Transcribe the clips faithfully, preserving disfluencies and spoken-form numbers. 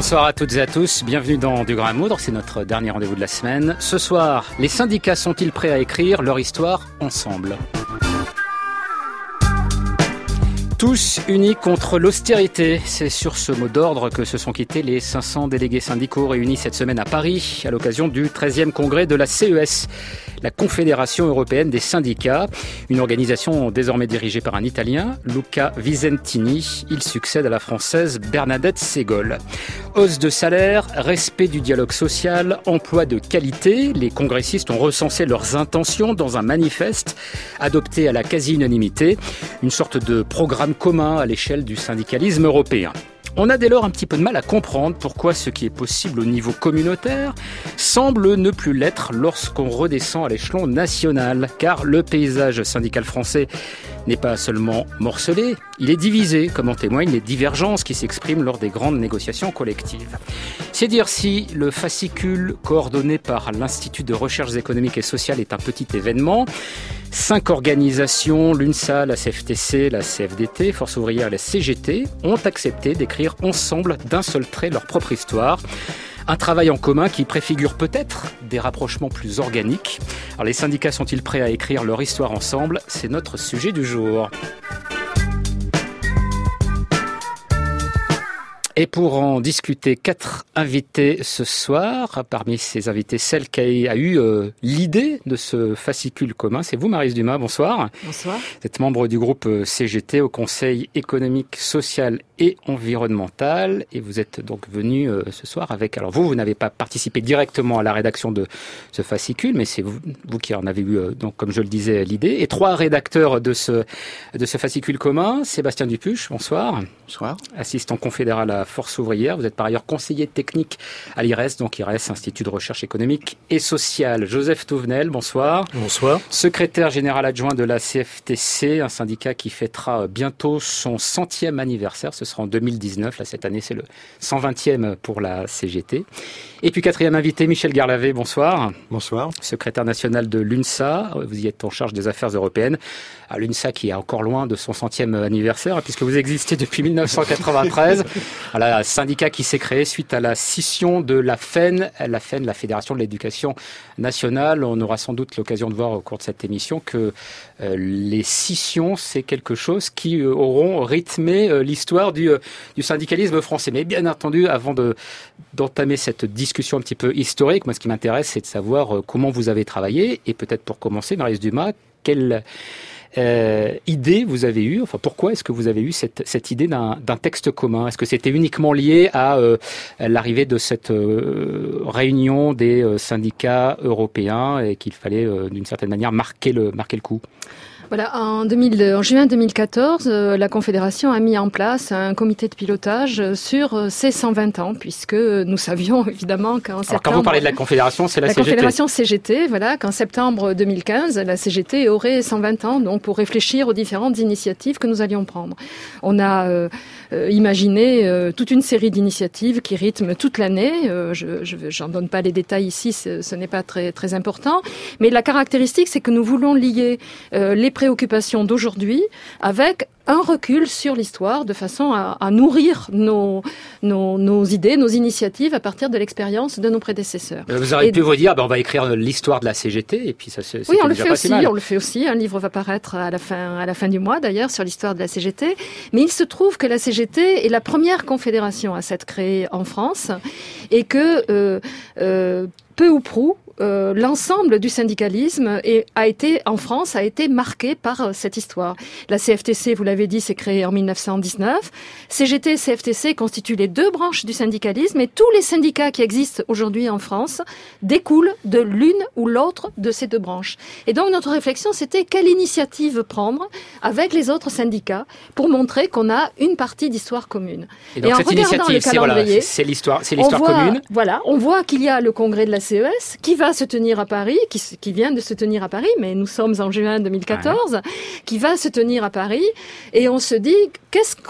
Bonsoir à toutes et à tous, bienvenue dans Du Grain à Moudre, c'est notre dernier rendez-vous de la semaine. Ce soir, les syndicats sont-ils prêts à écrire leur histoire ensemble ? Tous unis contre l'austérité, c'est sur ce mot d'ordre que se sont quittés les cinq cents délégués syndicaux réunis cette semaine à Paris à l'occasion du treizième congrès de la C E S, la Confédération européenne des syndicats, une organisation désormais dirigée par un Italien, Luca Visentini. Il succède à la Française Bernadette Ségol. Hausse de salaire, respect du dialogue social, emploi de qualité. Les congressistes ont recensé leurs intentions dans un manifeste adopté à la quasi-unanimité, une sorte de programme commun à l'échelle du syndicalisme européen. On a dès lors un petit peu de mal à comprendre pourquoi ce qui est possible au niveau communautaire semble ne plus l'être lorsqu'on redescend à l'échelon national, car le paysage syndical français n'est pas seulement morcelé, il est divisé, comme en témoignent les divergences qui s'expriment lors des grandes négociations collectives. C'est dire si le fascicule coordonné par l'Institut de recherches économiques et sociales est un petit événement. Cinq organisations, l'UNSA, la C F T C, la C F D T, Force ouvrière et la C G T, ont accepté d'écrire ensemble d'un seul trait leur propre histoire. Un travail en commun qui préfigure peut-être des rapprochements plus organiques. Alors les syndicats sont-ils prêts à écrire leur histoire ensemble ? C'est notre sujet du jour. Et pour en discuter, quatre invités ce soir. Parmi ces invités, celle qui a eu euh, l'idée de ce fascicule commun, c'est vous, Maryse Dumas. Bonsoir. Bonsoir. Vous êtes membre du groupe C G T au Conseil économique, social et environnemental. Et vous êtes donc venu euh, ce soir avec... Alors vous, vous n'avez pas participé directement à la rédaction de ce fascicule, mais c'est vous, vous qui en avez eu, euh, donc, comme je le disais, l'idée. Et trois rédacteurs de ce, de ce fascicule commun. Sébastien Dupuche, bonsoir. Bonsoir. Assistant confédéral à Force ouvrière. Vous êtes par ailleurs conseiller technique à l'I R E S, donc I R E S, Institut de recherche économique et sociale. Joseph Touvenel, bonsoir. Bonsoir. Secrétaire général adjoint de la C F T C, un syndicat qui fêtera bientôt son centième anniversaire. Ce sera en deux mille dix-neuf. Là, cette année, c'est le cent vingtième pour la C G T. Et puis quatrième invité, Michel Garlavé, bonsoir. Bonsoir. Secrétaire national de l'UNSA. Vous y êtes en charge des affaires européennes. À l'UNSA qui est encore loin de son centième anniversaire, puisque vous existez depuis mille neuf cent quatre-vingt-treize. Un syndicat qui s'est créé suite à la scission de la F E N, la F E N, la Fédération de l'éducation nationale. On aura sans doute l'occasion de voir au cours de cette émission que euh, les scissions, c'est quelque chose qui euh, auront rythmé euh, l'histoire du, euh, du syndicalisme français. Mais bien entendu, avant de, d'entamer cette discussion un petit peu historique, moi ce qui m'intéresse, c'est de savoir euh, comment vous avez travaillé. Et peut-être pour commencer, Maryse Dumas, quelle... Euh, idée vous avez eue, enfin pourquoi est-ce que vous avez eu cette, cette idée d'un, d'un texte commun ? Est-ce que c'était uniquement lié à, euh, à l'arrivée de cette euh, réunion des euh, syndicats européens et qu'il fallait euh, d'une certaine manière marquer le, marquer le coup ? Voilà, en, deux mille, en juin deux mille quatorze, euh, la Confédération a mis en place un comité de pilotage sur euh, ces cent vingt ans, puisque nous savions évidemment qu'en septembre... Alors quand vous parlez de la Confédération, c'est la, la C G T. La Confédération C G T, voilà, qu'en septembre deux mille quinze, la C G T aurait cent vingt ans, donc pour réfléchir aux différentes initiatives que nous allions prendre. On a euh, euh, imaginé euh, toute une série d'initiatives qui rythment toute l'année. Euh, je, je j'en donne pas les détails ici, ce, ce n'est pas très très important. Mais la caractéristique, c'est que nous voulons lier euh, les préoccupations d'aujourd'hui avec un recul sur l'histoire de façon à, à nourrir nos, nos, nos idées, nos initiatives à partir de l'expérience de nos prédécesseurs. Vous auriez et pu vous dire, ben on va écrire l'histoire de la C G T et puis ça c'est oui, on le déjà fait pas aussi. si mal. On le fait aussi. Un livre va paraître à la fin à la fin du mois d'ailleurs sur l'histoire de la C G T. Mais il se trouve que la C G T est la première confédération à s'être créée en France et que euh, euh, peu ou prou Euh, l'ensemble du syndicalisme est, a été, en France, a été marqué par euh, cette histoire. La C F T C, vous l'avez dit, s'est créée en mille neuf cent dix-neuf. C G T et C F T C constituent les deux branches du syndicalisme et tous les syndicats qui existent aujourd'hui en France découlent de l'une ou l'autre de ces deux branches. Et donc notre réflexion, c'était quelle initiative prendre avec les autres syndicats pour montrer qu'on a une partie d'histoire commune. Et donc et en cette initiative, c'est, voilà, c'est l'histoire, c'est l'histoire voit, commune. Voilà, on voit qu'il y a le congrès de la C E S qui va se tenir à Paris, qui, qui vient de se tenir à Paris, mais nous sommes en juin deux mille quatorze, ouais. qui va se tenir à Paris, et on se dit, qu'est-ce qu'on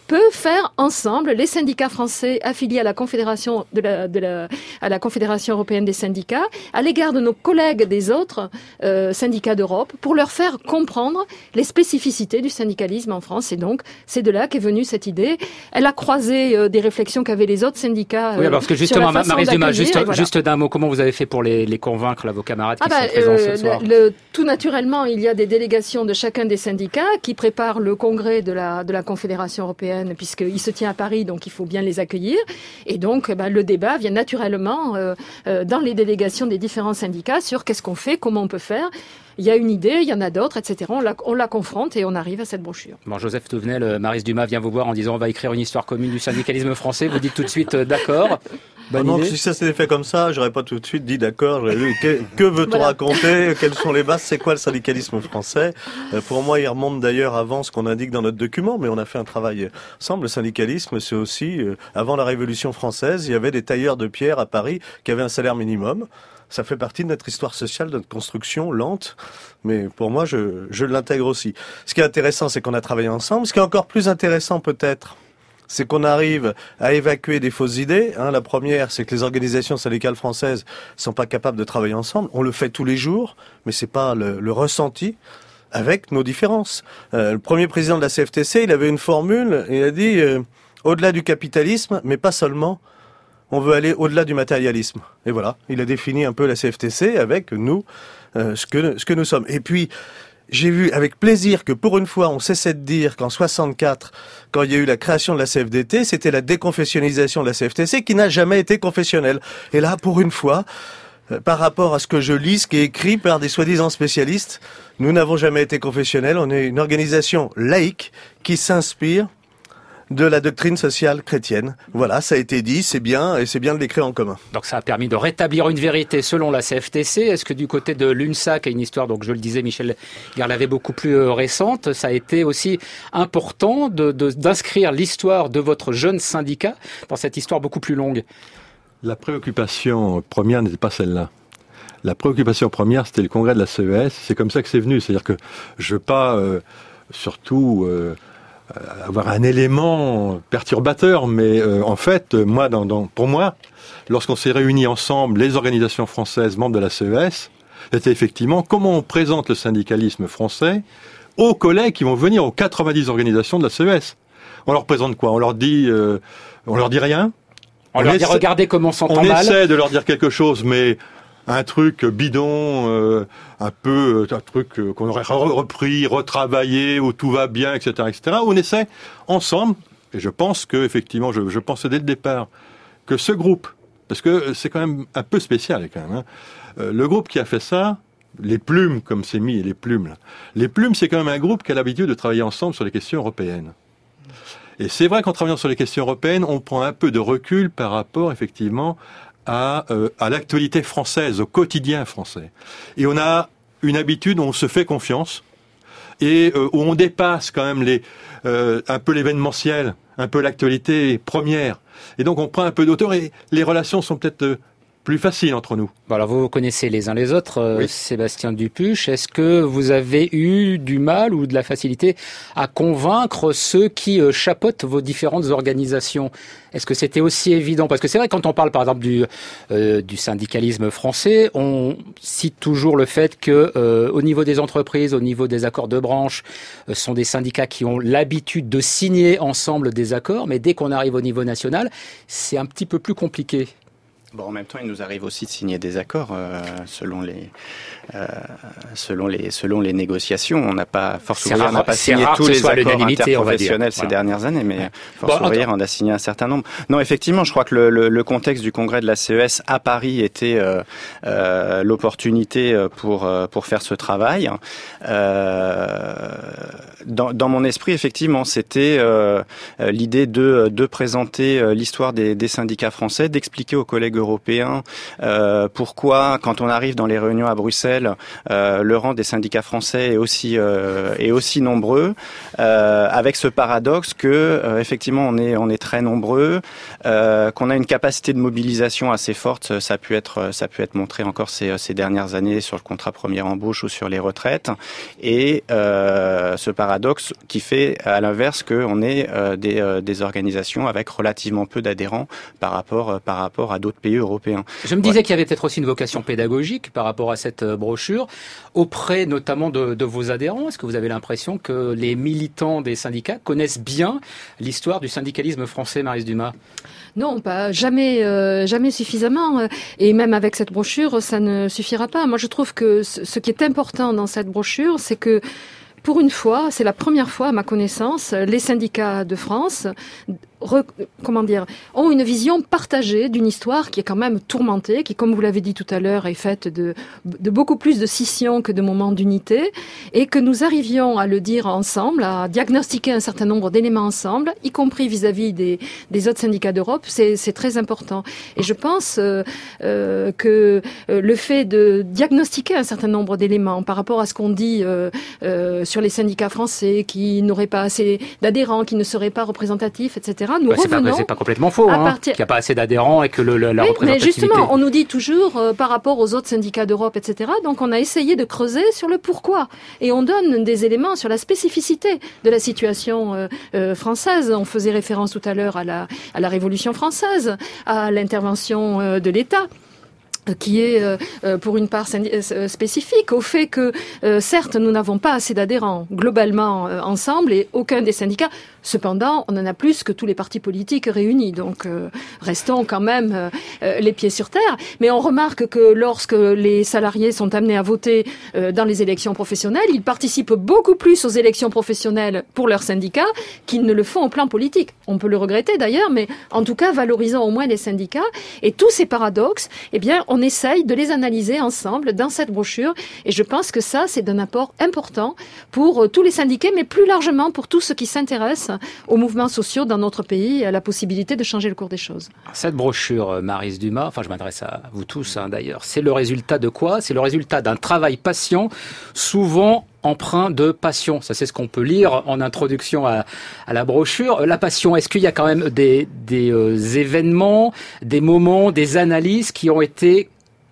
peut faire ensemble, les syndicats français affiliés à la Confédération de la, de la, à la Confédération européenne des syndicats, à l'égard de nos collègues des autres euh, syndicats d'Europe, pour leur faire comprendre les spécificités du syndicalisme en France. Et donc, c'est de là qu'est venue cette idée. Elle a croisé euh, des réflexions qu'avaient les autres syndicats. Euh, oui, parce que justement, Maryse Dumas, juste, voilà. juste d'un mot, comment vous avez fait pour les, les convaincre, là, vos camarades qui ah bah, sont présents euh, ce soir? le, le, Tout naturellement, il y a des délégations de chacun des syndicats qui préparent le congrès de la, de la Confédération européenne, puisqu'il se tient à Paris, donc il faut bien les accueillir. Et donc, bah, le débat vient naturellement euh, euh, dans les délégations des différents syndicats sur qu'est-ce qu'on fait, comment on peut faire. Il y a une idée, il y en a d'autres, et cetera. On la, on la confronte et on arrive à cette brochure. Bon, Joseph Touvenel, Maryse Dumas vient vous voir en disant on va écrire une histoire commune du syndicalisme français. Vous dites tout de suite euh, d'accord. Ah non, si ça s'était fait comme ça, j'aurais pas tout de suite dit d'accord. Que, que veut-on voilà. raconter? Quelles sont les bases? C'est quoi le syndicalisme français? euh, Pour moi, il remonte d'ailleurs avant ce qu'on indique dans notre document, mais on a fait un travail ensemble. Le syndicalisme, c'est aussi, euh, avant la Révolution française, il y avait des tailleurs de pierre à Paris qui avaient un salaire minimum. Ça fait partie de notre histoire sociale, de notre construction lente, mais pour moi, je, je l'intègre aussi. Ce qui est intéressant, c'est qu'on a travaillé ensemble. Ce qui est encore plus intéressant, peut-être, c'est qu'on arrive à évacuer des fausses idées. Hein, la première, c'est que les organisations syndicales françaises sont pas capables de travailler ensemble. On le fait tous les jours, mais c'est pas le, le ressenti avec nos différences. Euh, le premier président de la C F T C, il avait une formule, il a dit euh, au-delà du capitalisme, mais pas seulement. On veut aller au-delà du matérialisme. Et voilà, il a défini un peu la C F T C avec nous, euh, ce que ce que nous sommes. Et puis, j'ai vu avec plaisir que pour une fois, on cessait de dire qu'en soixante-quatre, quand il y a eu la création de la C F D T, c'était la déconfessionnalisation de la C F T C qui n'a jamais été confessionnelle. Et là, pour une fois, euh, par rapport à ce que je lis, ce qui est écrit par des soi-disant spécialistes, nous n'avons jamais été confessionnels. On est une organisation laïque qui s'inspire de la doctrine sociale chrétienne. Voilà, ça a été dit, c'est bien, et c'est bien de l'écrire en commun. Donc ça a permis de rétablir une vérité selon la C F T C. Est-ce que du côté de l'U N S A, qui a une histoire, donc je le disais, Michel Garlavet, beaucoup plus récente, ça a été aussi important de, de, d'inscrire l'histoire de votre jeune syndicat dans cette histoire beaucoup plus longue? La préoccupation première n'était pas celle-là. La préoccupation première, c'était le congrès de la C E S. C'est comme ça que c'est venu. C'est-à-dire que je veux pas, euh, surtout... Euh, avoir un élément perturbateur, mais euh, en fait, moi, dans, dans, pour moi, lorsqu'on s'est réunis ensemble, les organisations françaises membres de la C E S, c'était effectivement comment on présente le syndicalisme français aux collègues qui vont venir aux quatre-vingt-dix organisations de la C E S. On leur présente quoi? On leur dit, euh, on leur dit rien. On, on leur essaie, dit regardez comment on s'entend on mal. On essaie de leur dire quelque chose, mais un truc bidon, euh, un peu un truc qu'on aurait repris, retravaillé, où tout va bien, et cetera, et cetera. On essaie ensemble, et je pense que effectivement, je, je pense dès le départ que ce groupe, parce que c'est quand même un peu spécial quand même, hein, euh, le groupe qui a fait ça, les plumes comme c'est mis, les plumes, là, les plumes, c'est quand même un groupe qui a l'habitude de travailler ensemble sur les questions européennes. Et c'est vrai qu'en travaillant sur les questions européennes, on prend un peu de recul par rapport effectivement À, euh, à l'actualité française, au quotidien français. Et on a une habitude où on se fait confiance et euh, où on dépasse quand même les, euh, un peu l'événementiel, un peu l'actualité première. Et donc on prend un peu d'auteur et les relations sont peut-être euh, plus faciles entre nous. Bon, alors vous vous connaissez les uns les autres, euh, oui. Sébastien Dupuche. Est-ce que vous avez eu du mal ou de la facilité à convaincre ceux qui euh, chapeautent vos différentes organisations? Est-ce que c'était aussi évident? Parce que c'est vrai, quand on parle par exemple du, euh, du syndicalisme français, on cite toujours le fait que euh, au niveau des entreprises, au niveau des accords de branche, euh, ce sont des syndicats qui ont l'habitude de signer ensemble des accords, mais dès qu'on arrive au niveau national, c'est un petit peu plus compliqué. Bon, en même temps, il nous arrive aussi de signer des accords euh, selon les euh, selon les selon les négociations. On n'a pas Force ouvrière n'a pas signé tous les accords interprofessionnels ces voilà. dernières années, mais ouais. Force bon, ouvrière en a signé un certain nombre. Non, effectivement, je crois que le, le, le contexte du congrès de la C E S à Paris était euh, euh, l'opportunité pour pour faire ce travail. Euh, dans, dans mon esprit, effectivement, c'était euh, l'idée de de présenter l'histoire des, des syndicats français, d'expliquer aux collègues européens, euh, pourquoi, quand on arrive dans les réunions à Bruxelles, euh, le rang des syndicats français est aussi euh, est aussi nombreux, euh, avec ce paradoxe que euh, effectivement on est on est très nombreux, euh, qu'on a une capacité de mobilisation assez forte. Ça a pu être ça a pu être montré encore ces ces dernières années sur le contrat première embauche ou sur les retraites, et euh, ce paradoxe qui fait à l'inverse qu'on est euh, des euh, des organisations avec relativement peu d'adhérents par rapport euh, par rapport à d'autres pays européens. Je me disais ouais. qu'il y avait peut-être aussi une vocation pédagogique par rapport à cette brochure auprès notamment de, de vos adhérents. Est-ce que vous avez l'impression que les militants des syndicats connaissent bien l'histoire du syndicalisme français, Maryse Dumas ? Non, pas jamais, euh, jamais suffisamment. Et même avec cette brochure, ça ne suffira pas. Moi, je trouve que ce, ce qui est important dans cette brochure, c'est que pour une fois, c'est la première fois, à ma connaissance, les syndicats de France Re, comment dire, ont une vision partagée d'une histoire qui est quand même tourmentée, qui, comme vous l'avez dit tout à l'heure, est faite de, de beaucoup plus de scissions que de moments d'unité, et que nous arrivions à le dire ensemble, à diagnostiquer un certain nombre d'éléments ensemble, y compris vis-à-vis des, des autres syndicats d'Europe, c'est, c'est très important. Et je pense euh, euh, que euh, le fait de diagnostiquer un certain nombre d'éléments par rapport à ce qu'on dit euh, euh, sur les syndicats français, qui n'auraient pas assez d'adhérents, qui ne seraient pas représentatifs, et cetera, nous bah, c'est revenons... Pas, c'est pas complètement faux, hein, partir... qu'il n'y a pas assez d'adhérents et que le, le, la oui, représentativité... Mais justement, on nous dit toujours euh, par rapport aux autres syndicats d'Europe, et cetera. Donc on a essayé de creuser sur le pourquoi. Et on donne des éléments sur la spécificité de la situation euh, euh, française. On faisait référence tout à l'heure à la, à la Révolution française, à l'intervention euh, de l'État, qui est euh, pour une part euh, spécifique au fait que, euh, certes, nous n'avons pas assez d'adhérents globalement euh, ensemble et aucun des syndicats. Cependant, on en a plus que tous les partis politiques réunis. Donc, euh, restons quand même euh, les pieds sur terre. Mais on remarque que lorsque les salariés sont amenés à voter euh, dans les élections professionnelles, ils participent beaucoup plus aux élections professionnelles pour leurs syndicats qu'ils ne le font au plan politique. On peut le regretter d'ailleurs, mais en tout cas, valorisons au moins les syndicats. Et tous ces paradoxes, eh bien, on essaye de les analyser ensemble dans cette brochure. Et je pense que ça, c'est d'un apport important pour euh, tous les syndiqués, mais plus largement pour tous ceux qui s'intéressent aux mouvements sociaux dans notre pays et à la possibilité de changer le cours des choses. Cette brochure, Maryse Dumas, enfin je m'adresse à vous tous hein, d'ailleurs, c'est le résultat de quoi ? C'est le résultat d'un travail patient, souvent empreint de passion. Ça, c'est ce qu'on peut lire en introduction à, à la brochure. La passion, est-ce qu'il y a quand même des, des euh, événements, des moments, des analyses qui ont été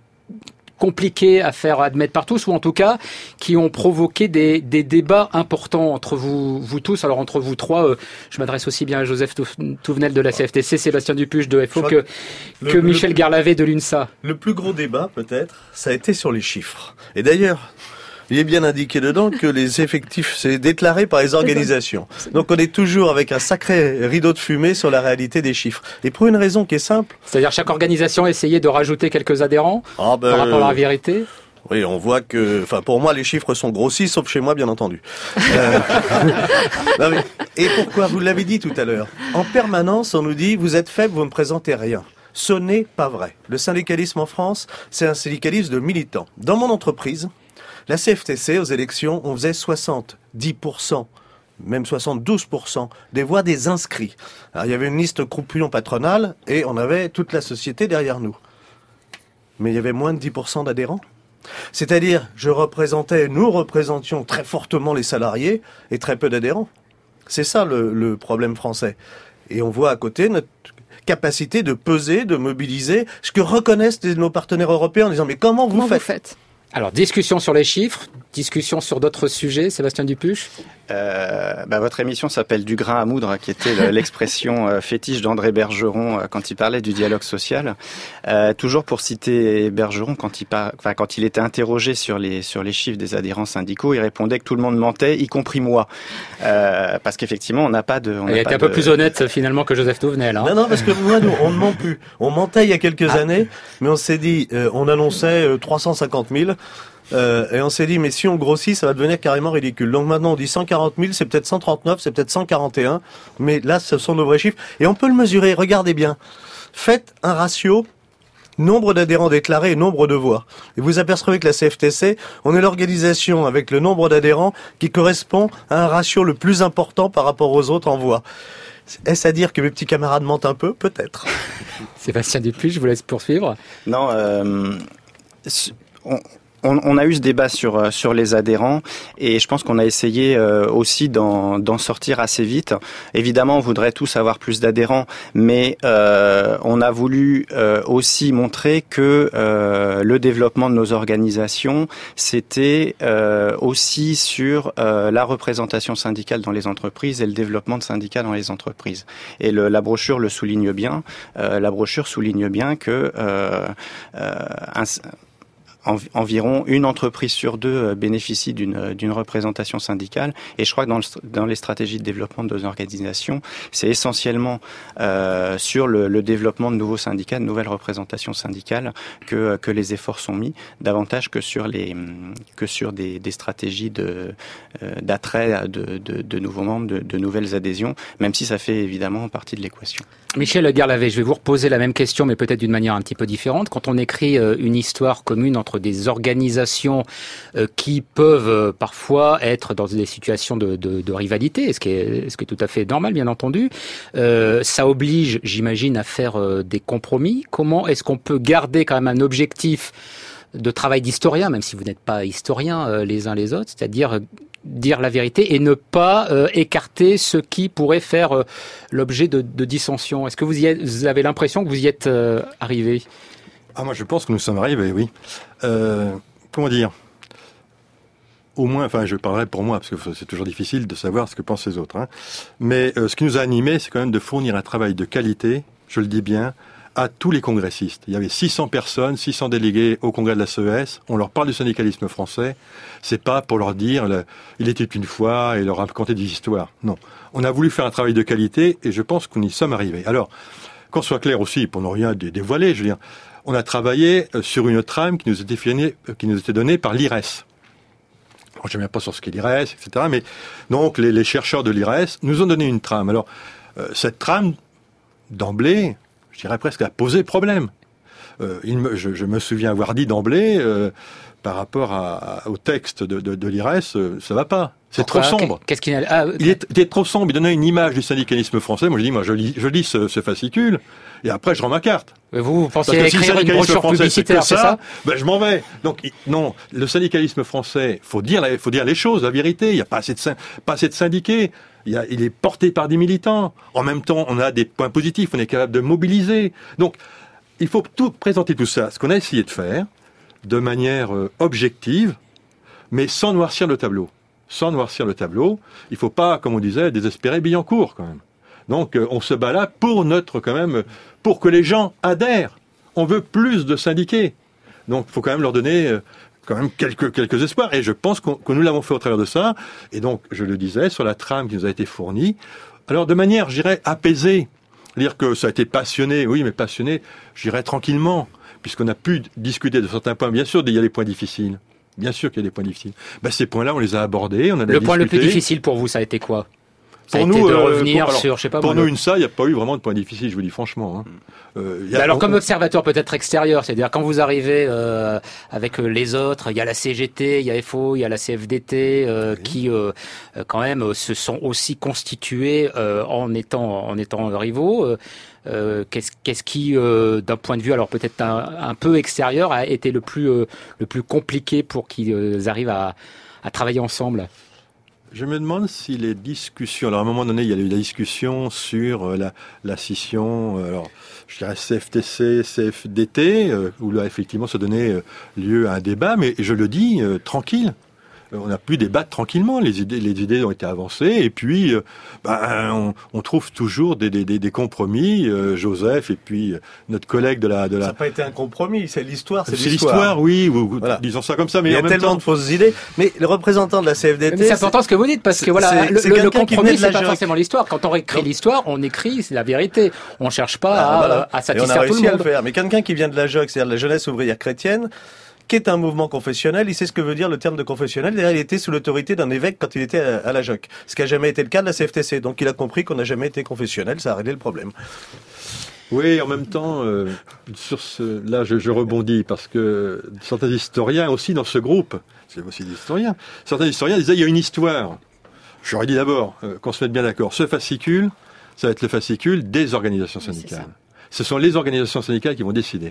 compliqués à faire admettre par tous, ou en tout cas qui ont provoqué des, des débats importants entre vous, vous tous. Alors entre vous trois, euh, je m'adresse aussi bien à Joseph Touvenel de la C F T C, Sébastien Dupuche de F O que, que, que Michel le, Garlavet de l'UNSA. Le plus gros débat, peut-être, ça a été sur les chiffres. Et d'ailleurs, il est bien indiqué dedans que les effectifs, c'est déclaré par les organisations. Donc on est toujours avec un sacré rideau de fumée sur la réalité des chiffres. Et pour une raison qui est simple. C'est-à-dire chaque organisation a essayé de rajouter quelques adhérents ah ben, par rapport à la vérité. Oui, on voit que, enfin, pour moi, les chiffres sont grossis, sauf chez moi, bien entendu. Euh... non, mais... Et pourquoi ? Vous l'avez dit tout à l'heure. En permanence, on nous dit, vous êtes faible, vous ne présentez rien. Ce n'est pas vrai. Le syndicalisme en France, c'est un syndicalisme de militants. Dans mon entreprise, la C F T C, aux élections, on faisait soixante-dix pour cent, même soixante-douze pour cent des voix des inscrits. Alors, il y avait une liste croupion patronale et on avait toute la société derrière nous. Mais il y avait moins de dix pour cent d'adhérents. C'est-à-dire, je représentais, nous représentions très fortement les salariés et très peu d'adhérents. C'est ça le, le problème français. Et on voit à côté notre capacité de peser, de mobiliser, ce que reconnaissent nos partenaires européens en disant « mais comment vous comment faites, vous faites ?» Alors, discussion sur les chiffres, discussion sur d'autres sujets. Sébastien Dupuche. Euh, bah, votre émission s'appelle Du grain à moudre, qui était l'expression euh, fétiche d'André Bergeron euh, quand il parlait du dialogue social. Euh, toujours pour citer Bergeron, quand il, par... enfin, quand il était interrogé sur les, sur les chiffres des adhérents syndicaux, il répondait que tout le monde mentait, y compris moi. Euh, parce qu'effectivement, on n'a pas de... On il a était pas un de... peu plus honnête finalement que Joseph Touvenel. Hein. Non, non, parce que moi, nous, on ne ment plus. On mentait il y a quelques ah. années, mais on s'est dit, euh, on annonçait euh, trois cent cinquante mille. Euh, et on s'est dit, mais si on grossit, ça va devenir carrément ridicule. Donc maintenant, on dit cent quarante mille, c'est peut-être cent trente-neuf, c'est peut-être cent quarante et un. Mais là, ce sont nos vrais chiffres. Et on peut le mesurer. Regardez bien. Faites un ratio nombre d'adhérents déclarés et nombre de voix. Et vous apercevez que la C F T C, on est l'organisation avec le nombre d'adhérents qui correspond à un ratio le plus important par rapport aux autres en voix. Est-ce à dire que mes petits camarades mentent un peu? Peut-être. Sébastien Dupuis, je vous laisse poursuivre. Non, euh, on... On, on a eu ce débat sur sur les adhérents et je pense qu'on a essayé euh, aussi d'en, d'en sortir assez vite. Évidemment, on voudrait tous avoir plus d'adhérents, mais euh, on a voulu euh, aussi montrer que euh, le développement de nos organisations, c'était euh, aussi sur euh, la représentation syndicale dans les entreprises et le développement de syndicats dans les entreprises. Et le, la brochure le souligne bien. Euh, la brochure souligne bien que euh, euh, un, environ une entreprise sur deux bénéficie d'une, d'une représentation syndicale. Et je crois que dans, le, dans les stratégies de développement de nos organisations, c'est essentiellement euh, sur le, le développement de nouveaux syndicats, de nouvelles représentations syndicales que, que les efforts sont mis, davantage que sur, les, que sur des, des stratégies de, euh, d'attrait de, de, de nouveaux membres, de, de nouvelles adhésions, même si ça fait évidemment partie de l'équation. Michel Garlavet, je vais vous reposer la même question, mais peut-être d'une manière un petit peu différente. Quand on écrit une histoire commune entre des organisations qui peuvent parfois être dans des situations de, de, de rivalité, ce qui, est, ce qui est tout à fait normal, bien entendu, euh, ça oblige, j'imagine, à faire des compromis. Comment est-ce qu'on peut garder quand même un objectif de travail d'historien, même si vous n'êtes pas historiens euh, les uns les autres, c'est-à-dire euh, dire la vérité et ne pas euh, écarter ce qui pourrait faire euh, l'objet de, de dissensions. Est-ce que vous, y êtes, vous avez l'impression que vous y êtes euh, arrivé? Ah, moi, je pense que nous sommes arrivés, oui. Euh, comment dire? Au moins, enfin, je parlerai pour moi, parce que c'est toujours difficile de savoir ce que pensent les autres. Hein. Mais euh, ce qui nous a animés, c'est quand même de fournir un travail de qualité, je le dis bien, à tous les congressistes. Il y avait six cents personnes, six cents délégués au congrès de la C E S. On leur parle du syndicalisme français. C'est pas pour leur dire le, il était une fois et leur raconter des histoires. Non. On a voulu faire un travail de qualité et je pense qu'on y sommes arrivés. Alors, qu'on soit clair aussi, pour ne rien dévoiler, je veux dire, on a travaillé sur une trame qui nous était, finie, qui nous était donnée par l'I R E S. Je ne sais même pas sur ce qu'est l'I R E S, et cetera. Mais donc, les, les chercheurs de l'I R E S nous ont donné une trame. Alors, euh, cette trame, d'emblée, je dirais presque, a posé problème. Euh, il me, je, je me souviens avoir dit d'emblée, euh, par rapport à, à, au texte de, de, de l'I R E S, euh, ça va pas. C'est Pourquoi trop sombre. Qu'est-ce qu'il a... ah, il, est, il est trop sombre. Il donnait une image du syndicalisme français. Moi, je dis, moi, je lis, je lis ce, ce fascicule, et après, je rends ma carte. Vous, vous pensiez écrire si une brochure publicitaire, c'est ça, c'est ça ben, je m'en vais. Donc, non, le syndicalisme français, faut dire, faut dire les choses, la vérité. Il n'y a pas assez de, pas assez de syndiqués. Il, y a, il est porté par des militants. En même temps, on a des points positifs. On est capable de mobiliser. Donc, il faut tout présenter tout ça. Ce qu'on a essayé de faire, de manière euh, objective, mais sans noircir le tableau. Sans noircir le tableau. Il ne faut pas, comme on disait, désespérer Billancourt, quand même. Donc, euh, on se bat là pour notre, quand même, pour que les gens adhèrent. On veut plus de syndiqués. Donc, il faut quand même leur donner euh, quand même quelques, quelques espoirs. Et je pense qu'on, que nous l'avons fait au travers de ça. Et donc, je le disais, sur la trame qui nous a été fournie. Alors, de manière, je dirais, apaisée. C'est-à-dire que ça a été passionné, oui, mais passionné, je dirais, tranquillement. Puisqu'on a pu discuter de certains points. Bien sûr, il y a des points difficiles. Bien sûr qu'il y a des points difficiles. Ben, ces points-là, on les a abordés, on en a discuté. Le point le plus difficile pour vous, ça a été quoi? Ça pour a été nous, de euh, revenir pour, alors, sur, je sais pas pour moi, nous, le... une ça, il n'y a pas eu vraiment de point difficile, je vous dis franchement. Hein. Euh, y a, alors, on, comme observateur peut-être extérieur, c'est-à-dire quand vous arrivez euh, avec euh, les autres, il y a la C G T, il y a F O, il y a la C F D T, euh, oui. qui euh, quand même euh, se sont aussi constitués euh, en étant en étant rivaux. Euh, euh, qu'est-ce, qu'est-ce qui, euh, d'un point de vue, alors peut-être un, un peu extérieur, a été le plus euh, le plus compliqué pour qu'ils euh, arrivent à, à travailler ensemble? Je me demande si les discussions... Alors, à un moment donné, il y a eu la discussion sur euh, la, la scission, euh, alors, je dirais C F T C, C F D T, euh, où là, effectivement, ça donnait euh, lieu à un débat, mais je le dis, euh, tranquille. Euh, on a pu débattre tranquillement, les idées, les idées ont été avancées, et puis, euh, ben, on, on trouve toujours des, des, des compromis, euh, Joseph, et puis euh, notre collègue de la... De la... Ça n'a pas été un compromis, c'est l'histoire, c'est, c'est l'histoire. l'histoire, oui, ou, voilà. Disons ça comme ça, mais il y a en même tellement temps... de fausses idées, mais le représentant de la C F D T... Mais c'est important ce que vous dites, parce que voilà, c'est, le, c'est le, le compromis, c'est pas J O C. forcément l'histoire. Quand on écrit Donc, l'histoire, on écrit, c'est la vérité. On cherche pas ah, à, voilà. à satisfaire tout le monde. Et on a réussi à le faire. Mais quelqu'un qui vient de la J O C, c'est-à-dire de la jeunesse ouvrière chrétienne, qui est un mouvement confessionnel, il sait ce que veut dire le terme de confessionnel. D'ailleurs, il était sous l'autorité d'un évêque quand il était à, à la J O C. Ce qui n'a jamais été le cas de la C F T C. Donc il a compris qu'on n'a jamais été confessionnel, ça a réglé le problème. Oui, en même temps, euh, sur ce, là, je, je rebondis parce que certains historiens aussi dans ce groupe, c'est aussi des historiens, certains historiens disaient il y a une histoire. J'aurais dit d'abord euh, qu'on se mette bien d'accord. Ce fascicule, ça va être le fascicule des organisations syndicales. Ce sont les organisations syndicales qui vont décider.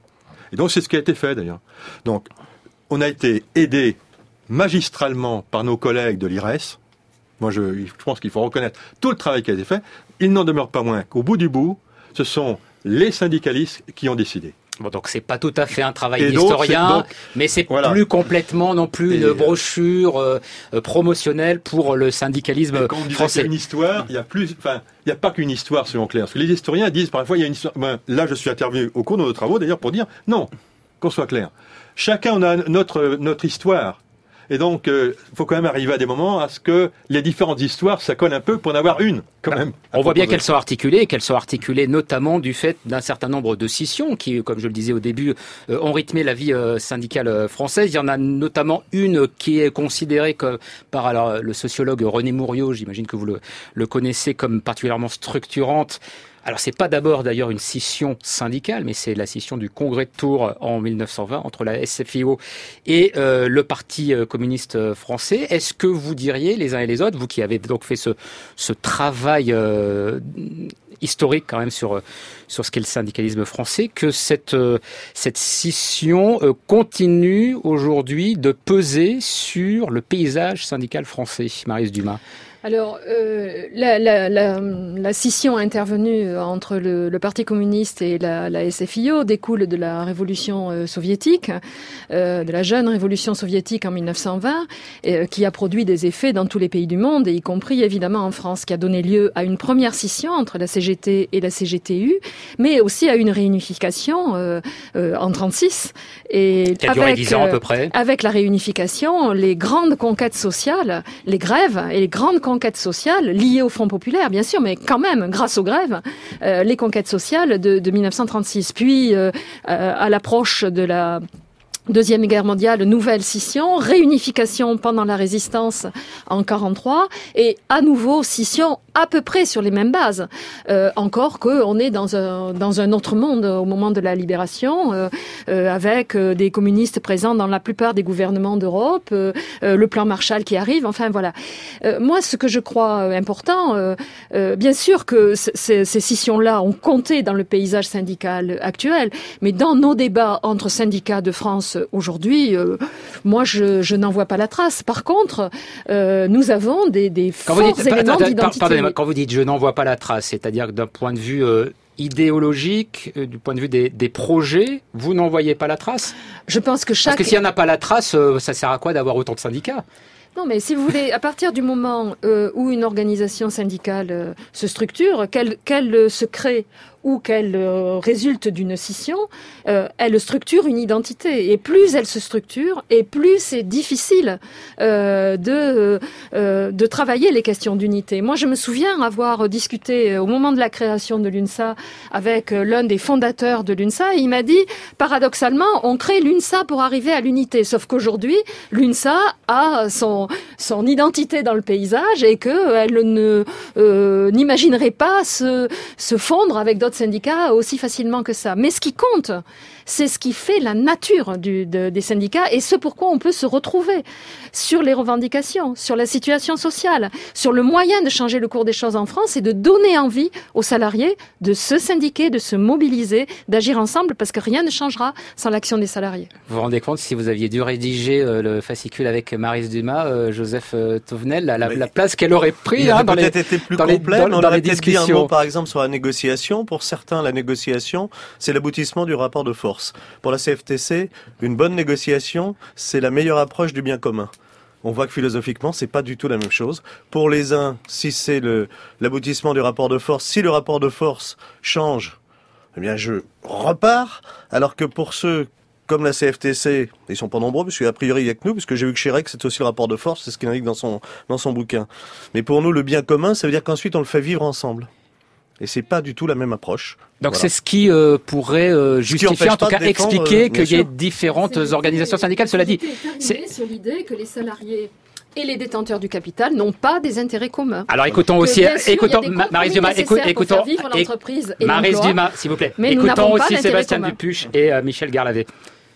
Et donc, c'est ce qui a été fait, d'ailleurs. Donc, on a été aidé magistralement par nos collègues de l'I R E S. Moi, je, je pense qu'il faut reconnaître tout le travail qui a été fait. Il n'en demeure pas moins qu'au bout du bout, ce sont les syndicalistes qui ont décidé. Bon, donc c'est pas tout à fait un travail d'historien, mais c'est voilà. plus complètement non plus une et brochure euh, promotionnelle pour le syndicalisme quand on dit français. Qu'il y a une histoire, il y a plus, enfin, il n'y a pas qu'une histoire selon Claire. Parce que les historiens disent parfois il y a une histoire. Ben, là, je suis intervenu au cours de nos travaux d'ailleurs pour dire non, qu'on soit clair. Chacun on a notre notre histoire. Et donc, il euh, faut quand même arriver à des moments à ce que les différentes histoires, ça colle un peu pour en avoir une, quand même. On voit bien qu'elles sont articulées, qu'elles sont articulées notamment du fait d'un certain nombre de scissions qui, comme je le disais au début, euh, ont rythmé la vie euh, syndicale euh, française. Il y en a notamment une qui est considérée comme, par alors, le sociologue René Mouriot, j'imagine que vous le, le connaissez, comme particulièrement structurante. Alors, c'est pas d'abord d'ailleurs une scission syndicale, mais c'est la scission du Congrès de Tours en mille neuf cent vingt entre la S F I O et euh, le Parti communiste français. Est-ce que vous diriez, les uns et les autres, vous qui avez donc fait ce, ce travail euh, historique quand même sur, sur ce qu'est le syndicalisme français, que cette, euh, cette scission euh, continue aujourd'hui de peser sur le paysage syndical français? Maryse Dumas. Alors, euh, la, la, la, la scission intervenue entre le, le Parti communiste et la, la S F I O découle de la révolution euh, soviétique, euh, de la jeune révolution soviétique en mille neuf cent vingt, euh, qui a produit des effets dans tous les pays du monde, et y compris évidemment en France, qui a donné lieu à une première scission entre la C G T et la C G T U, mais aussi à une réunification euh, euh, en trente-six. Et qui a duré dix ans à peu près. Avec la réunification, les grandes conquêtes sociales, les grèves et les grandes conquêtes conquêtes sociales liées au Front populaire, bien sûr, mais quand même, grâce aux grèves, euh, les conquêtes sociales de, de mille neuf cent trente-six. Puis, euh, euh, à l'approche de la Deuxième Guerre mondiale, nouvelle scission, réunification pendant la résistance en quarante-trois, et à nouveau scission à peu près sur les mêmes bases. Euh, encore qu'on est dans un, dans un autre monde au moment de la libération, euh, euh, avec euh, des communistes présents dans la plupart des gouvernements d'Europe, euh, euh, le plan Marshall qui arrive, enfin voilà. Euh, moi, ce que je crois important, euh, euh, bien sûr que c- c- ces scissions-là ont compté dans le paysage syndical actuel, mais dans nos débats entre syndicats de France aujourd'hui, euh, moi, je, je n'en vois pas la trace. Par contre, euh, nous avons des, des forts dites, éléments pardon, d'identité. Pardonnez-moi, quand vous dites « je n'en vois pas la trace », c'est-à-dire que d'un point de vue euh, idéologique, euh, du point de vue des, des projets, vous n'en voyez pas la trace? Je pense que chaque... Parce que s'il n'y en a pas la trace, euh, ça sert à quoi d'avoir autant de syndicats? Non, mais si vous voulez, à partir du moment euh, où une organisation syndicale euh, se structure, qu'elle, qu'elle euh, se crée ou qu'elle euh, résulte d'une scission, euh, elle structure une identité. Et plus elle se structure, et plus c'est difficile euh, de, euh, de travailler les questions d'unité. Moi, je me souviens avoir discuté au moment de la création de l'UNSA avec l'un des fondateurs de l'UNSA, et il m'a dit, paradoxalement, on crée l'UNSA pour arriver à l'unité. Sauf qu'aujourd'hui, l'UNSA a son, son identité dans le paysage et qu'elle ne euh, n'imaginerait pas se, se fondre avec d'autres syndicats aussi facilement que ça. Mais ce qui compte, c'est ce qui fait la nature du, de, des syndicats et ce pourquoi on peut se retrouver sur les revendications, sur la situation sociale, sur le moyen de changer le cours des choses en France et de donner envie aux salariés de se syndiquer, de se mobiliser, d'agir ensemble parce que rien ne changera sans l'action des salariés. Vous vous rendez compte, si vous aviez dû rédiger euh, le fascicule avec Maryse Dumas, euh, Joseph euh, Touvenel, la, la, la place qu'elle aurait pris hein, dans, les, été plus dans, complet, les, dans, on dans aurait les discussions. Dit un mot, par exemple, sur la négociation. Pour certains, la négociation, c'est l'aboutissement du rapport de force. Pour la C F T C, une bonne négociation, c'est la meilleure approche du bien commun. On voit que philosophiquement, c'est pas du tout la même chose. Pour les uns, si c'est le, l'aboutissement du rapport de force, si le rapport de force change, eh bien, je repars. Alors que pour ceux comme la C F T C, ils sont pas nombreux, parce qu'a priori, il y a que nous, parce que j'ai vu que Chirac, c'est aussi le rapport de force, c'est ce qu'il indique dans son, dans son bouquin. Mais pour nous, le bien commun, ça veut dire qu'ensuite, on le fait vivre ensemble. Et c'est pas du tout la même approche. Donc voilà. C'est ce qui euh, pourrait euh, justifier, en tout cas expliquer euh, qu'il y ait différentes c'est organisations syndicales. Cela dit, c'est sur l'idée que les salariés et les détenteurs du capital n'ont pas des intérêts communs. Alors écoutons que, aussi, sûr, écoutons Maryse Dumas, écoutons Maryse Dumas, s'il vous plaît. Mais écoutons aussi Sébastien Dupuche et euh, Michel Garlavet.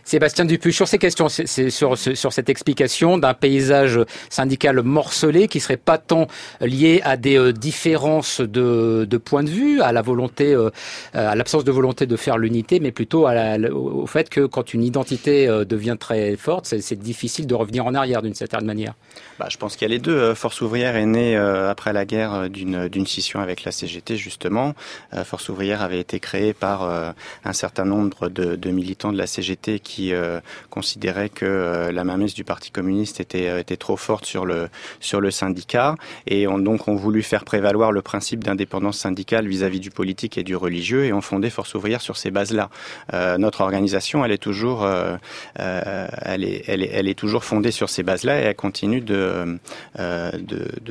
Sébastien Dupuy, sur ces questions, c'est, c'est sur, sur cette explication d'un paysage syndical morcelé qui serait pas tant lié à des euh, différences de, de point de vue, à la volonté, euh, à l'absence de volonté de faire l'unité, mais plutôt à la, au fait que quand une identité euh, devient très forte, c'est, c'est difficile de revenir en arrière d'une certaine manière. Bah, je pense qu'il y a les deux. Force ouvrière est née euh, après la guerre d'une, d'une scission avec la C G T, justement. Euh, Force ouvrière avait été créée par euh, un certain nombre de, de militants de la C G T qui euh, considéraient que euh, la mainmise du Parti communiste était, euh, était trop forte sur le, sur le syndicat. Et on, donc, ont voulu faire prévaloir le principe d'indépendance syndicale vis-à-vis du politique et du religieux et ont fondé Force ouvrière sur ces bases-là. Euh, notre organisation, elle est toujours, euh, euh, elle est, elle est, elle est toujours fondée sur ces bases-là et elle continue de Euh, de, de,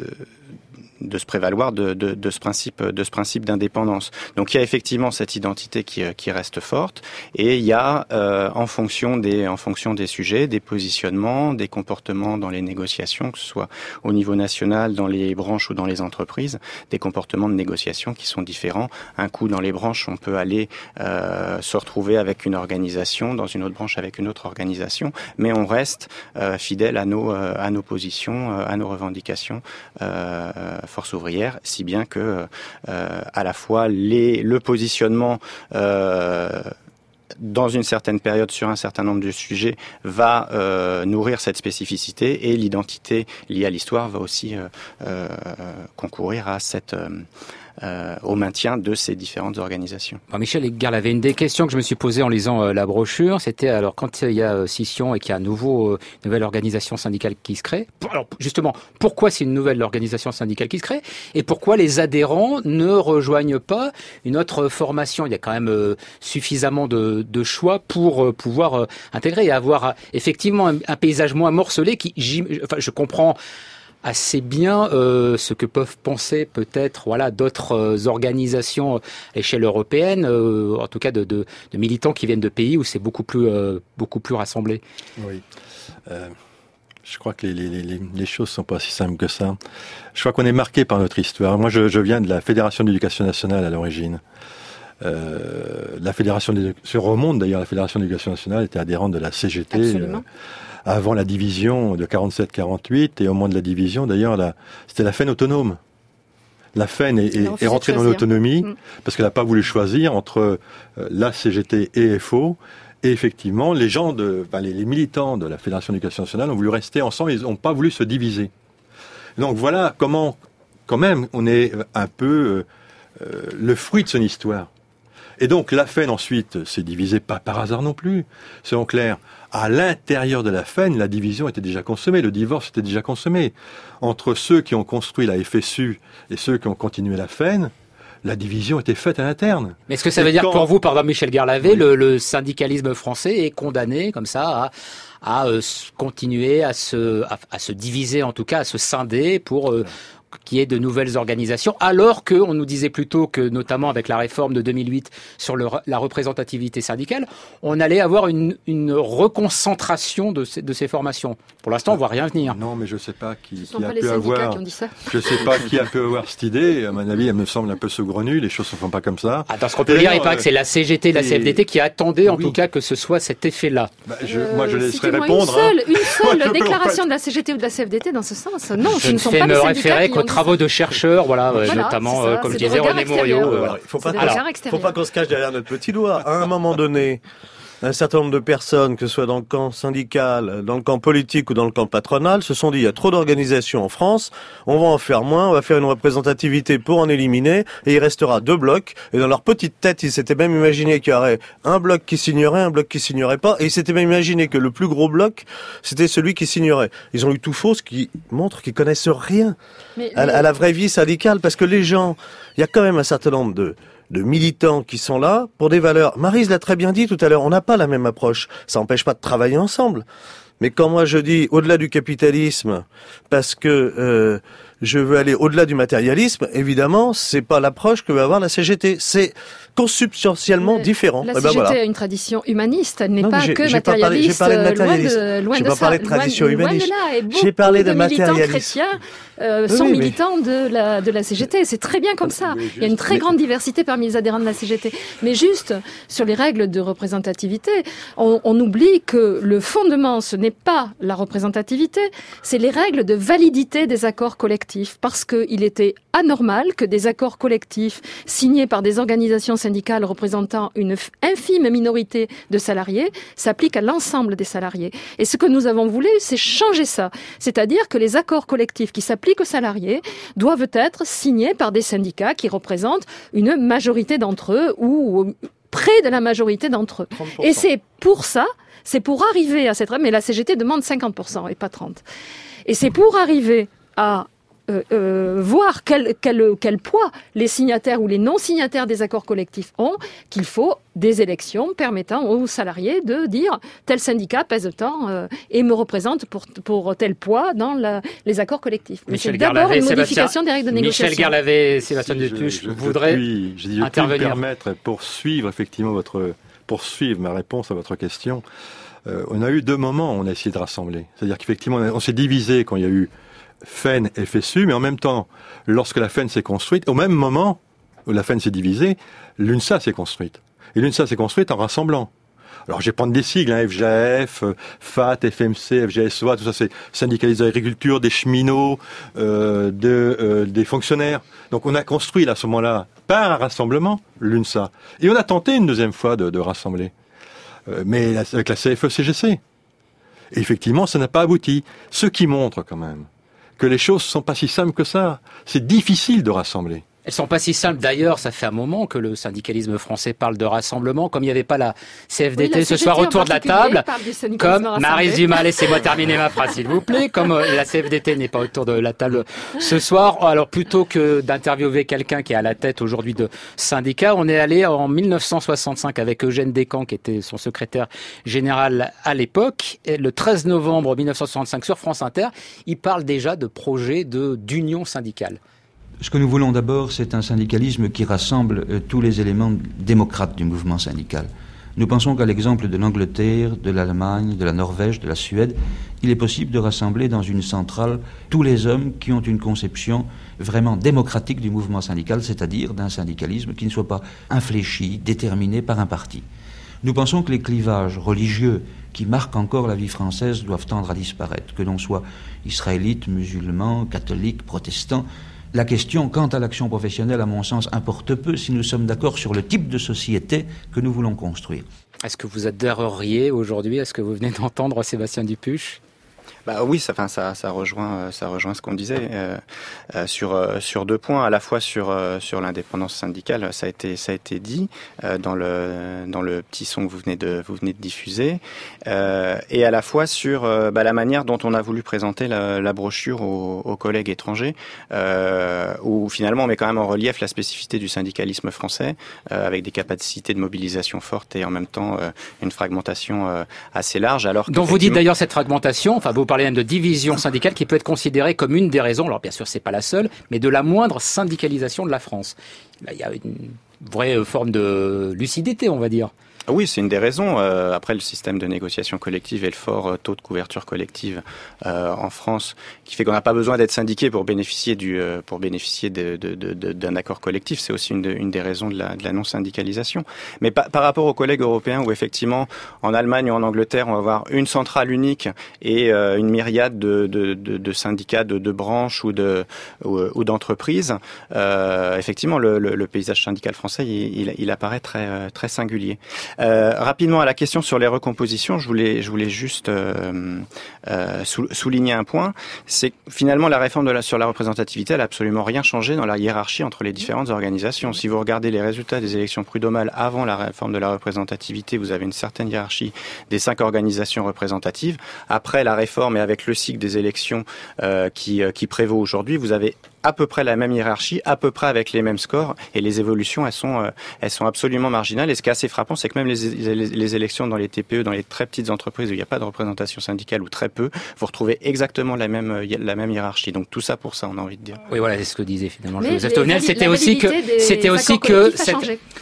de se prévaloir de, de, de ce principe, de ce principe d'indépendance. Donc il y a effectivement cette identité qui, qui reste forte, et il y a euh, en fonction des, en fonction des sujets, des positionnements, des comportements dans les négociations, que ce soit au niveau national, dans les branches ou dans les entreprises, des comportements de négociation qui sont différents. Un coup dans les branches, on peut aller euh, se retrouver avec une organisation, dans une autre branche avec une autre organisation, mais on reste euh, fidèle à nos, euh, à nos positions, euh, à nos revendications. Euh, Force ouvrière, si bien que euh, à la fois les, le positionnement euh, dans une certaine période sur un certain nombre de sujets va euh, nourrir cette spécificité, et l'identité liée à l'histoire va aussi euh, euh, concourir à cette euh, Euh, au maintien de ces différentes organisations. Alors Michel Garlavet, une des questions que je me suis posée en lisant euh, la brochure, c'était alors quand il y a euh, scission et qu'il y a à nouveau euh, une nouvelle organisation syndicale qui se crée, alors justement, pourquoi c'est une nouvelle organisation syndicale qui se crée et pourquoi les adhérents ne rejoignent pas une autre formation? Il y a quand même euh, suffisamment de, de choix pour euh, pouvoir euh, intégrer et avoir euh, effectivement un, un paysage moins morcelé qui, enfin, je comprends assez bien euh, ce que peuvent penser peut-être voilà d'autres euh, organisations à l'échelle européenne, euh, en tout cas de, de, de militants qui viennent de pays où c'est beaucoup plus euh, beaucoup plus rassemblé. Oui, euh, je crois que les, les, les, les choses sont pas si simples que ça. Je crois qu'on est marqué par notre histoire. Moi, je, je viens de la Fédération d'éducation nationale à l'origine. Euh, la Fédération se remonte d'ailleurs. La Fédération d'éducation nationale était adhérente de la C G T. Absolument. Euh, avant la division de quarante-sept quarante-huit, et au moment de la division, d'ailleurs, la, c'était la F E N autonome. La F E N est, est, est rentrée dans l'autonomie mmh. parce qu'elle n'a pas voulu choisir entre euh, la C G T et F O. Et effectivement, les gens, de, enfin, les, les militants de la Fédération d'éducation nationale ont voulu rester ensemble, ils n'ont pas voulu se diviser. Donc voilà comment, quand même, on est un peu euh, le fruit de son histoire. Et donc la F E N ensuite s'est divisée, pas par hasard non plus, soyons clairs. À l'intérieur de la F E N, la division était déjà consommée, le divorce était déjà consommé. Entre ceux qui ont construit la F S U et ceux qui ont continué la F E N, la division était faite à l'interne. Mais est-ce que ça veut et dire quand... pour vous, pardon Michel Garlavet, oui. le, le syndicalisme français est condamné comme ça à, à euh, continuer à se, à, à se diviser, en tout cas à se scinder pour... Euh, qu'il y ait de nouvelles organisations, alors qu'on nous disait plutôt que, notamment avec la réforme de deux mille huit sur le, la représentativité syndicale, on allait avoir une, une reconcentration de ces, de ces formations. Pour l'instant, on ne voit rien venir. Non, mais je ne sais pas qui, qui a pu pu avoir. Qui ont dit ça. Je ne sais pas qui a pu avoir cette idée. À mon avis, elle me semble un peu saugrenue. Les choses ne se font pas comme ça. Ah, dans ce qu'on peut dire, il paraît euh, que c'est la C G T et la C F D T qui attendaient, en oui. tout cas, que ce soit cet effet-là. Bah, je, euh, moi, je laisserai répondre. Une seule, une seule moi, déclaration de la C G T ou de la C F D T dans ce sens. Non, je ce ne sont pas les syndicats qui ont travaux de chercheurs, voilà, voilà notamment, ça, euh, comme je disais, René Moriot. Euh, il faut pas, faut pas qu'on se cache derrière notre petit doigt. À un moment donné, un certain nombre de personnes, que ce soit dans le camp syndical, dans le camp politique ou dans le camp patronal, se sont dit, il y a trop d'organisations en France, on va en faire moins, on va faire une représentativité pour en éliminer, et il restera deux blocs, et dans leur petite tête, ils s'étaient même imaginé qu'il y aurait un bloc qui signerait, un bloc qui signerait pas, et ils s'étaient même imaginé que le plus gros bloc, c'était celui qui signerait. Ils ont eu tout faux, ce qui montre qu'ils connaissent rien mais, mais... À, à la vraie vie syndicale, parce que les gens, il y a quand même un certain nombre de de militants qui sont là pour des valeurs. Maryse l'a très bien dit tout à l'heure, on n'a pas la même approche. Ça n'empêche pas de travailler ensemble. Mais quand moi je dis au-delà du capitalisme, parce que euh, je veux aller au-delà du matérialisme, évidemment, c'est pas l'approche que va avoir la C G T. C'est consubstantiellement différent. La eh C G T ben voilà. a une tradition humaniste, elle n'est non, pas j'ai, que j'ai matérialiste. Pas parlé, j'ai parlé de matérialiste. Loin de, loin j'ai de pas ça, parlé de tradition loin, humaniste. Loin de là, et beaucoup j'ai parlé de, de militants matérialiste. chrétiens euh, oui, sont oui, mais... militants de la, de la C G T. C'est très bien comme ça. Il y a une très mais... grande diversité parmi les adhérents de la C G T. Mais juste, sur les règles de représentativité, on, on oublie que le fondement, ce n'est pas la représentativité, c'est les règles de validité des accords collectifs. Parce qu'il était anormal que des accords collectifs signés par des organisations syndicales représentant une infime minorité de salariés s'appliquent à l'ensemble des salariés. Et ce que nous avons voulu, c'est changer ça. C'est-à-dire que les accords collectifs qui s'appliquent aux salariés doivent être signés par des syndicats qui représentent une majorité d'entre eux ou près de la majorité d'entre eux. trente pour cent. Et c'est pour ça, c'est pour arriver à cette... Mais la C G T demande cinquante pour cent et pas trente pour cent. Et c'est pour arriver à Euh, euh, voir quel, quel, quel poids les signataires ou les non-signataires des accords collectifs ont, qu'il faut des élections permettant aux salariés de dire tel syndicat pèse tant euh, et me représente pour, pour tel poids dans la, les accords collectifs. Mais Michel c'est d'abord Garlavet, une modification Sébastien, des règles de négociation. Michel Garlavet, Sébastien Dupuche, je, je, voudrais puis, je dis, je intervenir. Je peux me permettre, poursuivre effectivement votre, poursuivre ma réponse à votre question. Euh, on a eu deux moments où on a essayé de rassembler. C'est-à-dire qu'effectivement, on, a, on s'est divisé quand il y a eu F E N et F S U, mais en même temps, lorsque la F E N s'est construite, au même moment où la F E N s'est divisée, l'UNSA s'est construite. Et l'UNSA s'est construite en rassemblant. Alors, je vais prendre des sigles, hein, F J A F, F A T, F M C, F G S O A, tout ça, c'est syndicalistes d'agriculture, des cheminots, euh, de, euh, des fonctionnaires. Donc, on a construit, là, à ce moment-là, par un rassemblement, l'UNSA. Et on a tenté une deuxième fois de, de rassembler. Euh, mais avec la C F E C G C. Et effectivement, ça n'a pas abouti. Ce qui montre, quand même, que les choses ne sont pas si simples que ça. C'est difficile de rassembler. Elles sont pas si simples. D'ailleurs, ça fait un moment que le syndicalisme français parle de rassemblement. Comme il n'y avait pas la C F D T oui, la ce soir autour de la table, comme Maryse Dumas, laissez-moi terminer ma phrase, s'il vous plaît. Comme la C F D T n'est pas autour de la table ce soir, alors plutôt que d'interviewer quelqu'un qui est à la tête aujourd'hui de syndicat, on est allé en dix-neuf cent soixante-cinq avec Eugène Descamps, qui était son secrétaire général à l'époque. Et le treize novembre dix-neuf cent soixante-cinq sur France Inter, il parle déjà de projet de d'union syndicale. Ce que nous voulons d'abord, c'est un syndicalisme qui rassemble euh, tous les éléments démocrates du mouvement syndical. Nous pensons qu'à l'exemple de l'Angleterre, de l'Allemagne, de la Norvège, de la Suède, il est possible de rassembler dans une centrale tous les hommes qui ont une conception vraiment démocratique du mouvement syndical, c'est-à-dire d'un syndicalisme qui ne soit pas infléchi, déterminé par un parti. Nous pensons que les clivages religieux qui marquent encore la vie française doivent tendre à disparaître, que l'on soit israélite, musulman, catholique, protestant. La question quant à l'action professionnelle, à mon sens, importe peu si nous sommes d'accord sur le type de société que nous voulons construire. Est-ce que vous adhéreriez aujourd'hui à ce que vous venez d'entendre, Sébastien Dupuche ? Bah oui, ça, enfin, ça, ça rejoint, ça rejoint ce qu'on disait euh, euh, sur euh, sur deux points, à la fois sur euh, sur l'indépendance syndicale, ça a été ça a été dit euh, dans le dans le petit son que vous venez de vous venez de diffuser, euh, et à la fois sur euh, bah, la manière dont on a voulu présenter la, la brochure aux, aux collègues étrangers, euh, où finalement on met quand même en relief la spécificité du syndicalisme français, euh, avec des capacités de mobilisation fortes et en même temps euh, une fragmentation euh, assez large. Alors dont vous dites d'ailleurs cette fragmentation, enfin vous parlez de division syndicale qui peut être considérée comme une des raisons, alors bien sûr c'est pas la seule, mais de la moindre syndicalisation de la France. Là, il y a une vraie forme de lucidité, on va dire. Oui, c'est une des raisons. Euh, après, le système de négociation collective et le fort taux de couverture collective euh, en France, qui fait qu'on n'a pas besoin d'être syndiqué pour bénéficier du euh, pour bénéficier de, de, de, de, d'un accord collectif. C'est aussi une, de, une des raisons de la, de la non-syndicalisation. Mais pa, par rapport aux collègues européens, où effectivement, en Allemagne ou en Angleterre, on va avoir une centrale unique et euh, une myriade de, de, de, de syndicats, de, de branches ou de ou, ou d'entreprises. Euh, effectivement, le, le, le paysage syndical français, il, il, il apparaît très très singulier. Euh, rapidement à la question sur les recompositions, je voulais, je voulais juste euh, euh, sou, souligner un point, c'est que finalement la réforme de la, sur la représentativité, elle n'a absolument rien changé dans la hiérarchie entre les différentes organisations. Si vous regardez les résultats des élections prud'homales avant la réforme de la représentativité, vous avez une certaine hiérarchie des cinq organisations représentatives. Après la réforme et avec le cycle des élections euh, qui, euh, qui prévaut aujourd'hui, vous avez à peu près la même hiérarchie, à peu près avec les mêmes scores, et les évolutions, elles sont, euh, elles sont absolument marginales. Et ce qui est assez frappant, c'est que même les, les, les élections dans les T P E, dans les très petites entreprises où il n'y a pas de représentation syndicale ou très peu, vous retrouvez exactement la même, la même hiérarchie. Donc tout ça pour ça, on a envie de dire. Oui, voilà, c'est ce que disait finalement Joseph Tovenel. C'était aussi que, c'était aussi que,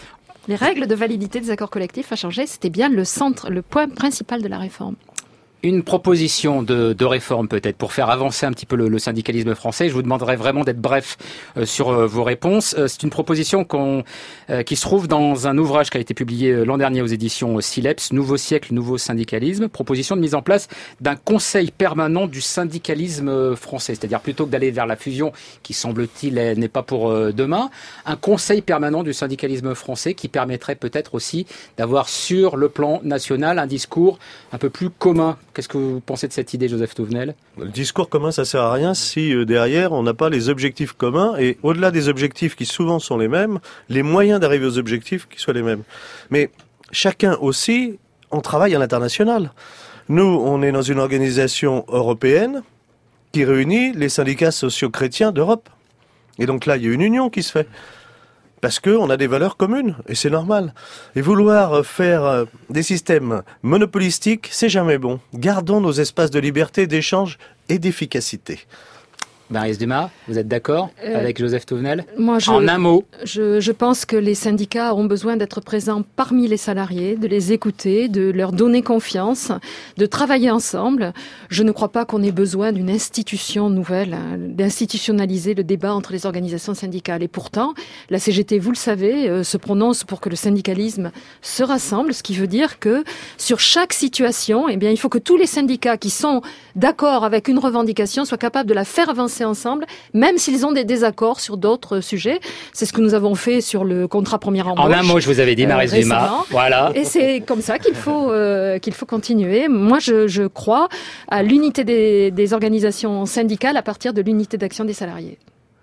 Les règles de validité des accords collectifs à changer, c'était bien le centre, le point principal de la réforme. Une proposition de, de réforme peut-être pour faire avancer un petit peu le, le syndicalisme français. Je vous demanderai vraiment d'être bref euh, sur euh, vos réponses. Euh, c'est une proposition qu'on, euh, qui se trouve dans un ouvrage qui a été publié euh, l'an dernier aux éditions euh, Sileps, Nouveau siècle, nouveau syndicalisme. Proposition de mise en place d'un conseil permanent du syndicalisme euh, français. C'est-à-dire plutôt que d'aller vers la fusion qui semble-t-il n'est pas pour euh, demain, un conseil permanent du syndicalisme français qui permettrait peut-être aussi d'avoir sur le plan national un discours un peu plus commun. Qu'est-ce que vous pensez de cette idée, Joseph Touvenel ? Le discours commun, ça sert à rien si euh, derrière on n'a pas les objectifs communs et au-delà des objectifs qui souvent sont les mêmes, les moyens d'arriver aux objectifs qui soient les mêmes. Mais chacun aussi, on travaille à l'international. Nous, on est dans une organisation européenne qui réunit les syndicats socio-chrétiens d'Europe. Et donc là, il y a une union qui se fait. Parce qu'on a des valeurs communes, et c'est normal. Et vouloir faire des systèmes monopolistiques, c'est jamais bon. Gardons nos espaces de liberté, d'échange et d'efficacité. Maryse Dumas, vous êtes d'accord euh, avec Joseph Touvenel ? Moi, je, en un mot. Je, je pense que les syndicats ont besoin d'être présents parmi les salariés, de les écouter, de leur donner confiance, de travailler ensemble. Je ne crois pas qu'on ait besoin d'une institution nouvelle, hein, d'institutionnaliser le débat entre les organisations syndicales. Et pourtant, la C G T, vous le savez, euh, se prononce pour que le syndicalisme se rassemble, ce qui veut dire que sur chaque situation, eh bien, il faut que tous les syndicats qui sont d'accord avec une revendication soient capables de la faire avancer ensemble, même s'ils ont des désaccords sur d'autres sujets. C'est ce que nous avons fait sur le contrat première embauche. En un mot, je vous avais dit, Maryse euh, Dumas. Voilà. Et c'est comme ça qu'il faut euh, qu'il faut continuer. Moi, je, je crois à l'unité des, des organisations syndicales à partir de l'unité d'action des salariés.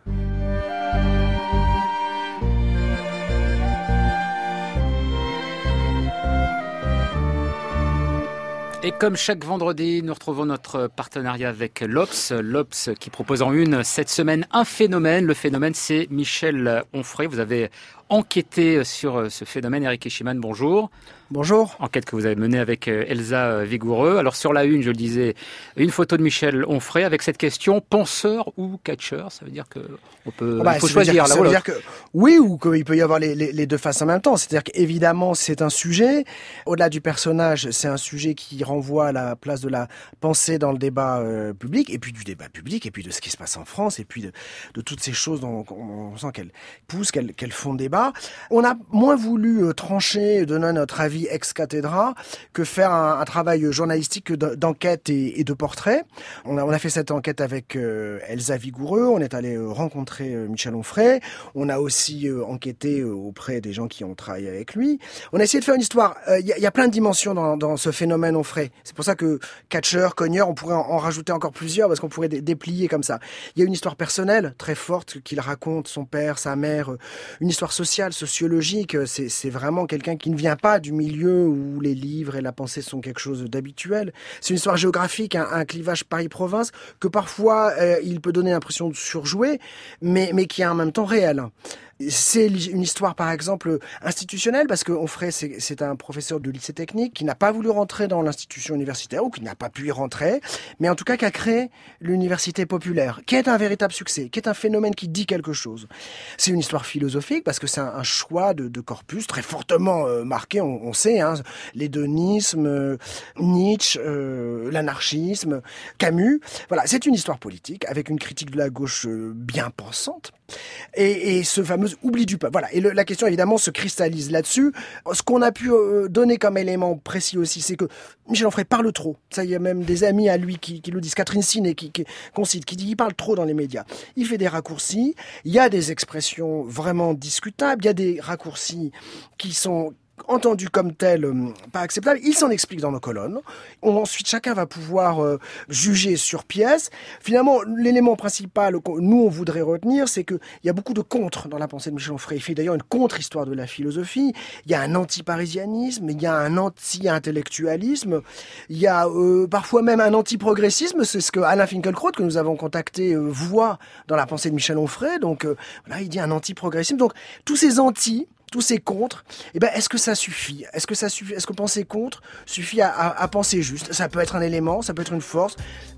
Et comme chaque vendredi, nous retrouvons notre partenariat avec l'Obs. L'Obs qui propose en une cette semaine un phénomène. Le phénomène, c'est Michel Onfray. Vous avez enquêté sur ce phénomène. Eric Eschiman, bonjour. Bonjour. Enquête que vous avez menée avec Elsa Vigoureux. Alors sur la une, je le disais, une photo de Michel Onfray avec cette question, penseur ou catcheur. Ça veut dire que on peut, bah, il faut choisir. Dire, ça veut dire que oui, ou qu'il peut y avoir les, les, les deux faces en même temps. C'est-à-dire qu'évidemment, c'est un sujet. Au-delà du personnage, c'est un sujet qui renvoie à la place de la pensée dans le débat euh, public, et puis du débat public, et puis de ce qui se passe en France, et puis de, de toutes ces choses dont on, on sent qu'elles poussent, qu'elles, qu'elles font débat. On a moins voulu euh, trancher, donner notre avis ex cathedra, que faire un, un travail journalistique d'enquête et, et de portrait. On a, on a fait cette enquête avec euh, Elsa Vigoureux, on est allé euh, rencontrer euh, Michel Onfray, on a aussi euh, enquêté euh, auprès des gens qui ont travaillé avec lui. On a essayé de faire une histoire. Il euh, y, y a plein de dimensions dans, dans ce phénomène Onfray. C'est pour ça que catcheur, cogneur, on pourrait en, en rajouter encore plusieurs parce qu'on pourrait dé- déplier comme ça. Il y a une histoire personnelle très forte qu'il raconte, son père, sa mère, une histoire sociale, sociologique. C'est, c'est vraiment quelqu'un qui ne vient pas du milieu où les livres et la pensée sont quelque chose d'habituel. C'est une histoire géographique, un, un clivage Paris-Province que parfois euh, il peut donner l'impression de surjouer, mais, mais qui est en même temps réel. C'est une histoire, par exemple, institutionnelle, parce que Onfray, c'est, c'est un professeur de lycée technique qui n'a pas voulu rentrer dans l'institution universitaire, ou qui n'a pas pu y rentrer, mais en tout cas qui a créé l'université populaire, qui est un véritable succès, qui est un phénomène qui dit quelque chose. C'est une histoire philosophique, parce que c'est un, un choix de, de corpus très fortement euh, marqué, on, on sait, hein, l'hédonisme, euh, Nietzsche, euh, l'anarchisme, Camus. Voilà, c'est une histoire politique, avec une critique de la gauche euh, bien pensante, et, et ce fameux oubli du peuple. Voilà. Et le, la question, évidemment, se cristallise là-dessus. Ce qu'on a pu euh, donner comme élément précis aussi, c'est que Michel Onfray parle trop. Ça, il y a même des amis à lui qui, qui le disent. Catherine Siné, qui, qui, qu'on cite, qui dit qu'il parle trop dans les médias. Il fait des raccourcis. Il y a des expressions vraiment discutables. Il y a des raccourcis qui sont entendu comme tel, euh, pas acceptable. Il s'en explique dans nos colonnes. On, ensuite, chacun va pouvoir euh, juger sur pièce. Finalement, l'élément principal que nous, on voudrait retenir, c'est qu'il y a beaucoup de contre dans la pensée de Michel Onfray. Il fait d'ailleurs une contre-histoire de la philosophie. Il y a un anti-parisianisme, il y a un anti-intellectualisme, il y a euh, parfois même un anti-progressisme. C'est ce que Alain Finkielkraut, que nous avons contacté, euh, voit dans la pensée de Michel Onfray. Donc, euh, voilà, il dit un anti-progressisme. Donc, tous ces anti, tous ces contre, eh ben, est-ce que ça suffit ? Est-ce que ça suffit ? Est-ce que penser contre suffit à, à, à penser juste ? Ça peut être un élément, ça peut être une force.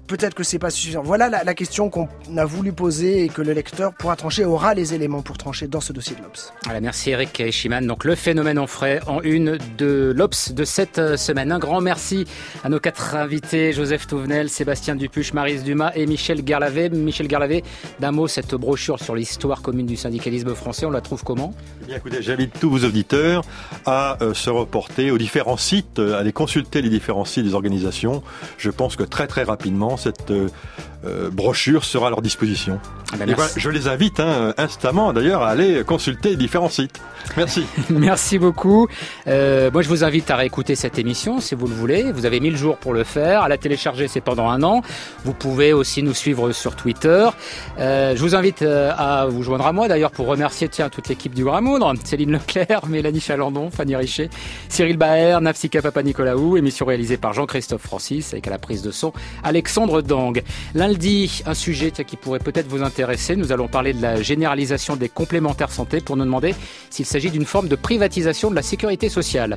peut-être que c'est pas suffisant. Voilà la, la question qu'on a voulu poser et que le lecteur pourra trancher, aura les éléments pour trancher dans ce dossier de l'Obs. Voilà, merci Eric Eichimann. Donc le phénomène en frais en une de l'Obs de cette semaine. Un grand merci à nos quatre invités, Joseph Touvenel, Sébastien Dupuche, Maryse Dumas et Michel Garlavet. Michel Garlavet, d'un mot, cette brochure sur l'histoire commune du syndicalisme français, on la trouve comment ? Eh bien, écoutez, j'invite tous vos auditeurs à euh, se reporter aux différents sites, euh, à aller consulter les différents sites des organisations. Je pense que très très rapidement, cette euh, euh, brochure sera à leur disposition. Ah ben, et voilà, je les invite hein, instamment d'ailleurs à aller consulter les différents sites. Merci. Merci beaucoup. Euh, moi, je vous invite à réécouter cette émission si vous le voulez. Vous avez mille jours pour le faire. À la télécharger, c'est pendant un an. Vous pouvez aussi nous suivre sur Twitter. Euh, je vous invite à vous joindre à moi d'ailleurs pour remercier tiens toute l'équipe du Gramoudre, Céline Leclerc, Mélanie Chalandon, Fanny Richer, Cyril Baer, Nafsika Papanicolaou. Émission réalisée par Jean-Christophe Francis avec à la prise de son Alexandre Dang. Lundi, un sujet tiens, qui pourrait peut-être vous intéresser. Nous allons parler de la généralisation des complémentaires santé pour nous demander s'il s'agit d'une forme de privatisation de la sécurité sociale.